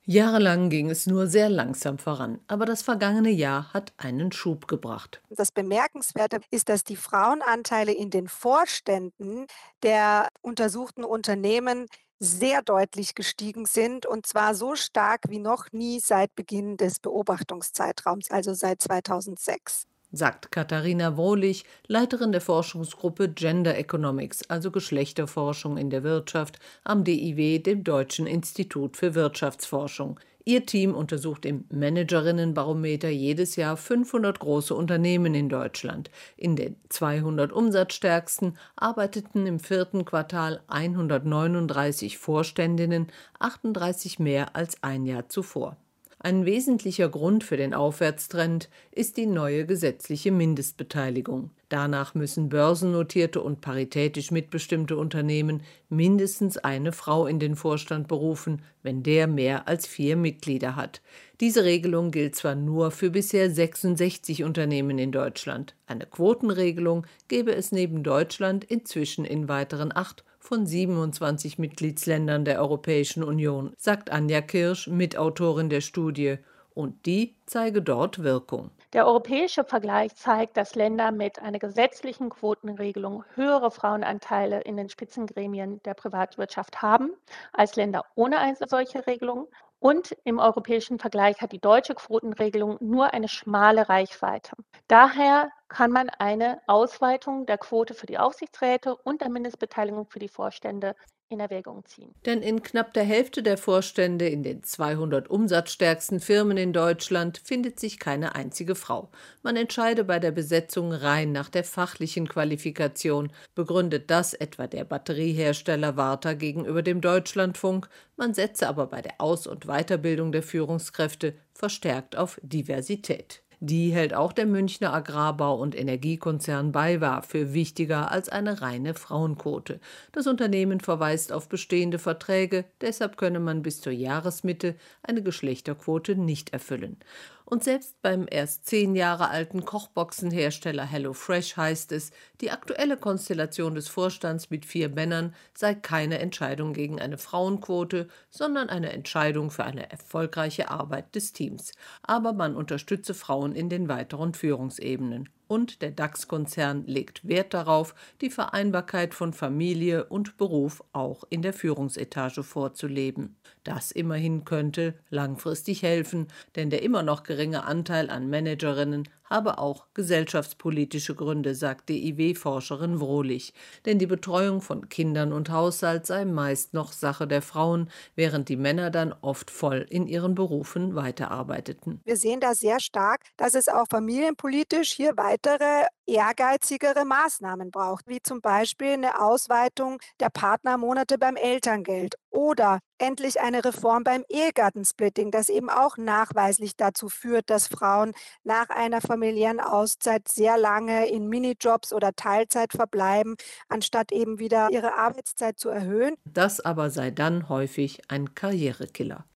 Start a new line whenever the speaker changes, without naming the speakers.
Jahrelang ging es nur sehr langsam voran, aber das vergangene Jahr hat einen Schub gebracht.
Das Bemerkenswerte ist, dass die Frauenanteile in den Vorständen der untersuchten Unternehmen sehr deutlich gestiegen sind, und zwar so stark wie noch nie seit Beginn des Beobachtungszeitraums, also seit 2006.
Sagt Katharina Wohlig, Leiterin der Forschungsgruppe Gender Economics, also Geschlechterforschung in der Wirtschaft, am DIW, dem Deutschen Institut für Wirtschaftsforschung. Ihr Team untersucht im Managerinnenbarometer jedes Jahr 500 große Unternehmen in Deutschland. In den 200 umsatzstärksten arbeiteten im vierten Quartal 139 Vorständinnen, 38 mehr als ein Jahr zuvor. Ein wesentlicher Grund für den Aufwärtstrend ist die neue gesetzliche Mindestbeteiligung. Danach müssen börsennotierte und paritätisch mitbestimmte Unternehmen mindestens eine Frau in den Vorstand berufen, wenn der mehr als 4 Mitglieder hat. Diese Regelung gilt zwar nur für bisher 66 Unternehmen in Deutschland. Eine Quotenregelung gäbe es neben Deutschland inzwischen in weiteren 8 von 27 Mitgliedsländern der Europäischen Union, sagt Anja Kirsch, Mitautorin der Studie, und die zeige dort Wirkung.
Der europäische Vergleich zeigt, dass Länder mit einer gesetzlichen Quotenregelung höhere Frauenanteile in den Spitzengremien der Privatwirtschaft haben als Länder ohne eine solche Regelung. Und im europäischen Vergleich hat die deutsche Quotenregelung nur eine schmale Reichweite. Daher kann man eine Ausweitung der Quote für die Aufsichtsräte und der Mindestbeteiligung für die Vorstände in Erwägung ziehen.
Denn in knapp der Hälfte der Vorstände in den 200 umsatzstärksten Firmen in Deutschland findet sich keine einzige Frau. Man entscheide bei der Besetzung rein nach der fachlichen Qualifikation, begründet das etwa der Batteriehersteller Varta gegenüber dem Deutschlandfunk. Man setze aber bei der Aus- und Weiterbildung der Führungskräfte verstärkt auf Diversität. Die hält auch der Münchner Agrarbau- und Energiekonzern BayWa für wichtiger als eine reine Frauenquote. Das Unternehmen verweist auf bestehende Verträge, deshalb könne man bis zur Jahresmitte eine Geschlechterquote nicht erfüllen. Und selbst beim erst 10 Jahre alten Kochboxenhersteller HelloFresh heißt es, die aktuelle Konstellation des Vorstands mit 4 Männern sei keine Entscheidung gegen eine Frauenquote, sondern eine Entscheidung für eine erfolgreiche Arbeit des Teams. Aber man unterstütze Frauen in den weiteren Führungsebenen. Und der DAX-Konzern legt Wert darauf, die Vereinbarkeit von Familie und Beruf auch in der Führungsetage vorzuleben. Das immerhin könnte langfristig helfen, denn der immer noch geringe Anteil an Managerinnen habe auch gesellschaftspolitische Gründe, sagt DIW-Forscherin Wrohlich. Denn die Betreuung von Kindern und Haushalt sei meist noch Sache der Frauen, während die Männer dann oft voll in ihren Berufen weiterarbeiteten.
Wir sehen da sehr stark, dass es auch familienpolitisch hier weitere ehrgeizigere Maßnahmen braucht, wie zum Beispiel eine Ausweitung der Partnermonate beim Elterngeld oder endlich eine Reform beim Ehegattensplitting, das eben auch nachweislich dazu führt, dass Frauen nach einer familiären Auszeit sehr lange in Minijobs oder Teilzeit verbleiben, anstatt eben wieder ihre Arbeitszeit zu erhöhen.
Das aber sei dann häufig ein Karrierekiller.